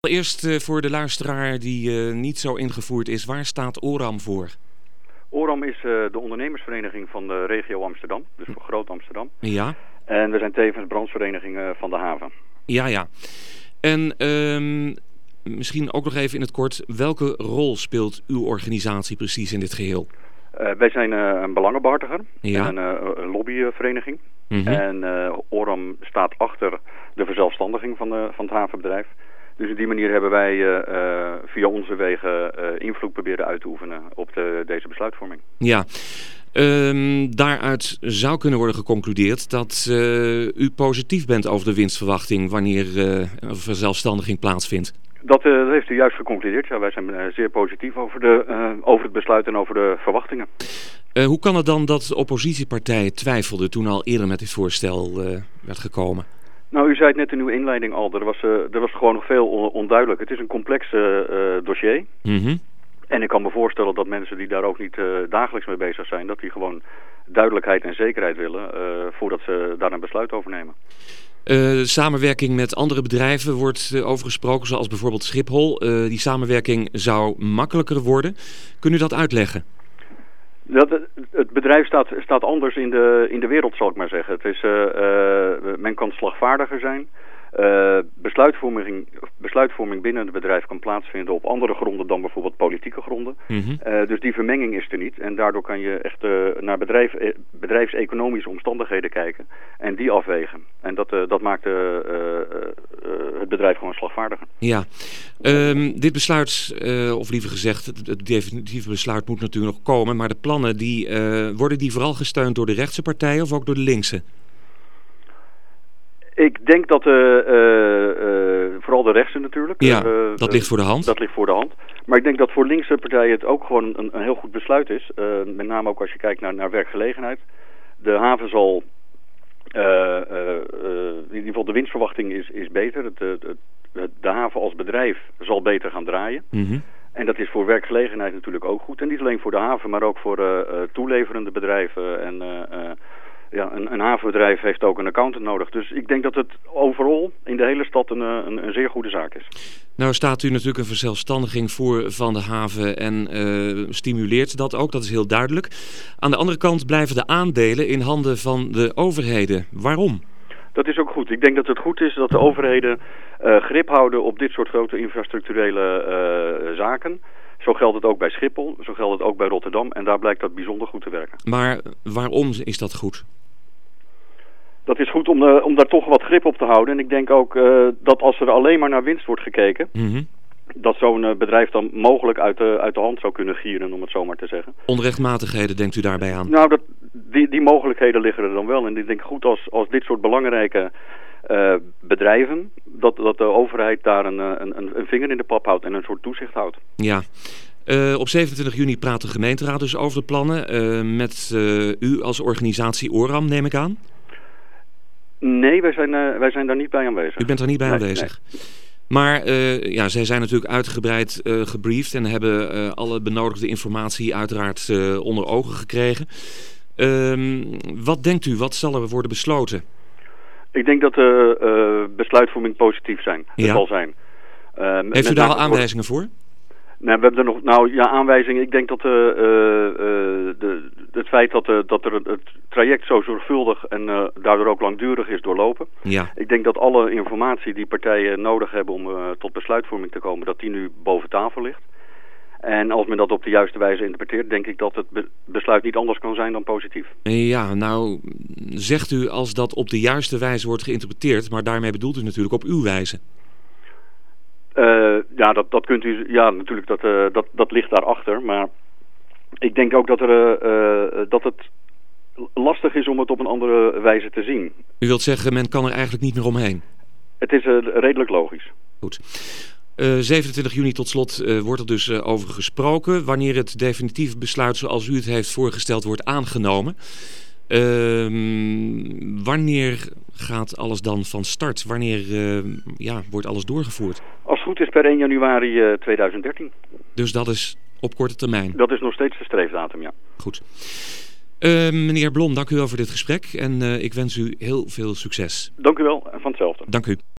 Allereerst voor de luisteraar die niet zo ingevoerd is, waar staat ORAM voor? ORAM is de ondernemersvereniging van de regio Amsterdam, dus voor Groot Amsterdam. Ja. En we zijn tevens branchevereniging van de haven. Ja. En misschien ook nog even in het kort, welke rol speelt uw organisatie precies in dit geheel? Wij zijn een belangenbehartiger Ja. en een lobbyvereniging. Mhm. En ORAM staat achter de verzelfstandiging van het havenbedrijf. Dus op die manier hebben wij via onze wegen invloed proberen uit te oefenen op deze besluitvorming. Ja, daaruit zou kunnen worden geconcludeerd dat u positief bent over de winstverwachting wanneer een verzelfstandiging plaatsvindt. Dat heeft u juist geconcludeerd. Ja, wij zijn zeer positief over het besluit en over de verwachtingen. Hoe kan het dan dat de oppositiepartijen twijfelden toen al eerder met dit voorstel werd gekomen? Nou, u zei het net in uw inleiding al, er was gewoon nog veel onduidelijk. Het is een complex dossier. Mhm. En ik kan me voorstellen dat mensen die daar ook niet dagelijks mee bezig zijn, dat die gewoon duidelijkheid en zekerheid willen voordat ze daar een besluit over nemen. Samenwerking met andere bedrijven wordt over gesproken, zoals bijvoorbeeld Schiphol. Die samenwerking zou makkelijker worden. Kunt u dat uitleggen? Het bedrijf staat anders in de wereld, zal ik maar zeggen. Het is, men kan slagvaardiger zijn. Besluitvorming binnen het bedrijf kan plaatsvinden op andere gronden dan bijvoorbeeld politieke gronden. Mhm. Dus die vermenging is er niet. En daardoor kan je echt naar bedrijfseconomische omstandigheden kijken en die afwegen. En dat maakt het bedrijf gewoon slagvaardiger. Ja, dit besluit, of liever gezegd, het definitieve besluit moet natuurlijk nog komen. Maar de plannen, worden die vooral gesteund door de rechtse partijen of ook door de linkse? Ik denk dat vooral de rechtse natuurlijk. Ja, dat ligt voor de hand. Dat ligt voor de hand. Maar ik denk dat voor linkse partijen het ook gewoon een heel goed besluit is. Met name ook als je kijkt naar werkgelegenheid. De haven zal, in ieder geval de winstverwachting is beter. De haven als bedrijf zal beter gaan draaien. Mhm. En dat is voor werkgelegenheid natuurlijk ook goed. En niet alleen voor de haven, maar ook voor toeleverende bedrijven en... een havenbedrijf heeft ook een accountant nodig. Dus ik denk dat het overal in de hele stad een zeer goede zaak is. Nou staat u natuurlijk een verzelfstandiging voor van de haven en stimuleert dat ook. Dat is heel duidelijk. Aan de andere kant blijven de aandelen in handen van de overheden. Waarom? Dat is ook goed. Ik denk dat het goed is dat de overheden grip houden op dit soort grote infrastructurele zaken. Zo geldt het ook bij Schiphol, zo geldt het ook bij Rotterdam. En daar blijkt dat bijzonder goed te werken. Maar waarom is dat goed? Dat is goed om daar toch wat grip op te houden. En ik denk ook dat als er alleen maar naar winst wordt gekeken... Mhm. dat zo'n bedrijf dan mogelijk uit de hand zou kunnen gieren, om het zo maar te zeggen. Onrechtmatigheden denkt u daarbij aan? Nou, die mogelijkheden liggen er dan wel. En ik denk goed als dit soort belangrijke bedrijven... dat de overheid daar een vinger in de pap houdt en een soort toezicht houdt. Ja. Op 27 juni praat de gemeenteraad dus over de plannen. Met u als organisatie ORAM, neem ik aan? Nee, wij zijn daar niet bij aanwezig. U bent er niet bij aanwezig? Nee. Maar zij zijn natuurlijk uitgebreid gebriefd en hebben alle benodigde informatie uiteraard onder ogen gekregen. Wat denkt u, wat zal er worden besloten? Ik denk dat de besluitvorming positief zal zijn. Heeft u daar al aanwijzingen voor? Nee, we hebben er nog aanwijzingen. Ik denk dat het feit dat er het traject zo zorgvuldig en daardoor ook langdurig is doorlopen. Ja. Ik denk dat alle informatie die partijen nodig hebben om tot besluitvorming te komen, dat die nu boven tafel ligt. En als men dat op de juiste wijze interpreteert, denk ik dat het besluit niet anders kan zijn dan positief. Ja, nou zegt u als dat op de juiste wijze wordt geïnterpreteerd, maar daarmee bedoelt u natuurlijk op uw wijze. Dat kunt u, ja, natuurlijk, dat ligt daarachter. Maar ik denk ook dat het lastig is om het op een andere wijze te zien. U wilt zeggen, men kan er eigenlijk niet meer omheen? Het is redelijk logisch. Goed. 27 juni tot slot wordt er dus over gesproken. Wanneer het definitieve besluit zoals u het heeft voorgesteld wordt aangenomen. Wanneer gaat alles dan van start? Wanneer wordt alles doorgevoerd? Als het goed is per 1 januari 2013. Dus dat is op korte termijn? Dat is nog steeds de streefdatum, ja. Goed. Meneer Blom, dank u wel voor dit gesprek en ik wens u heel veel succes. Dank u wel en van hetzelfde. Dank u.